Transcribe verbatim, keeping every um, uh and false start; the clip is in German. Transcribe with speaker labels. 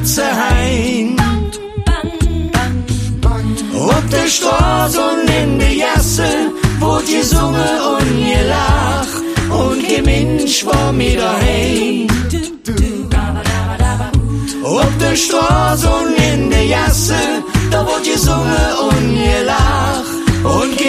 Speaker 1: ganze Heim. Auf der Straße und in der Jasse wurde gesungen und gelacht und kein Mensch war mir daheim. Auf der Straße und in der Jasse, da wurde gesungen und gelacht und